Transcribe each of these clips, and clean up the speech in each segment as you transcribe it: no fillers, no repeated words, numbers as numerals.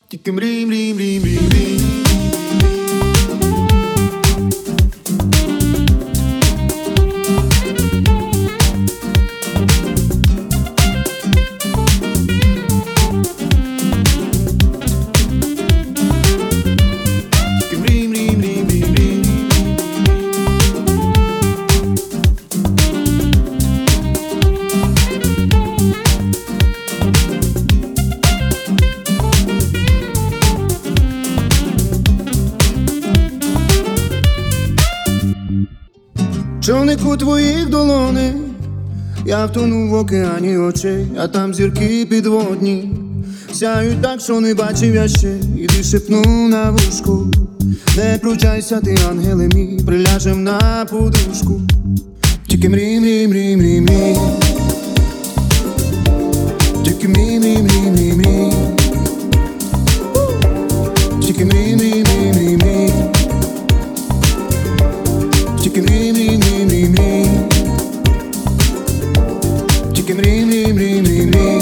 Тільки мрій, мрій, мрій, мрій, мрій. Човник у твоїх долонях, я втонув в океані очей, а там зірки підводні сяють так, що не бачив я ще. Іди шепну на вушку, не включайся ти, ангеле мій, приляжем на подушку. Тільки мрій, мрій, мрій, мрій, мрій. Тільки мрій, мрій, мрій, мрій, мрій. Тільки мрій, мрій, мрій, мрій, мрій. Тільки мрій, мрій, мрій, мрій, мрій. Тільки мрій, мрій, мрій, мрій, мрій.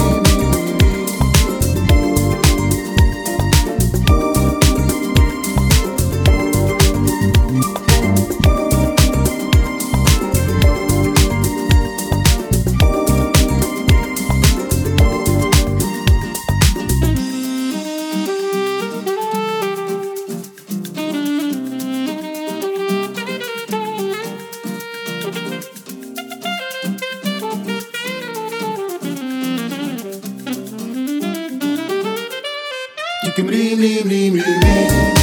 Тільки мрій, мрій, мрій, мрій, мрій.